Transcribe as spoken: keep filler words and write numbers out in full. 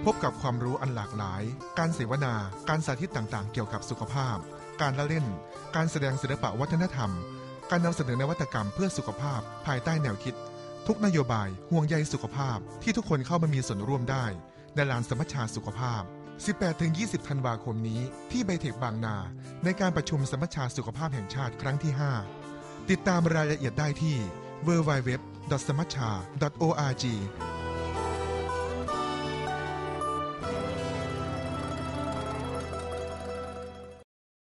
พบกับความรู้อันหลากหลายการเสวนาการสาธิตต่างๆเกี่ยวกับสุขภาพการละเล่นการแสดงศิลปะวัฒนธรรมการนำเสนอนวัตกรรมเพื่อสุขภาพภายใต้แนวคิดทุกนโยบายห่วงใยสุขภาพที่ทุกคนเข้ามามีส่วนร่วมได้ในลานสมัชชาสุขภาพ สิบแปดถึงยี่สิบ ธันวาคมนี้ที่ไบเทคบางนาในการประชุมสมัชชาสุขภาพแห่งชาติครั้งที่ ห้า ติดตามรายละเอียดได้ที่ ดับเบิลยู ดับเบิลยู ดับเบิลยู ดอท สมัชชา ดอท โอ อาร์ จี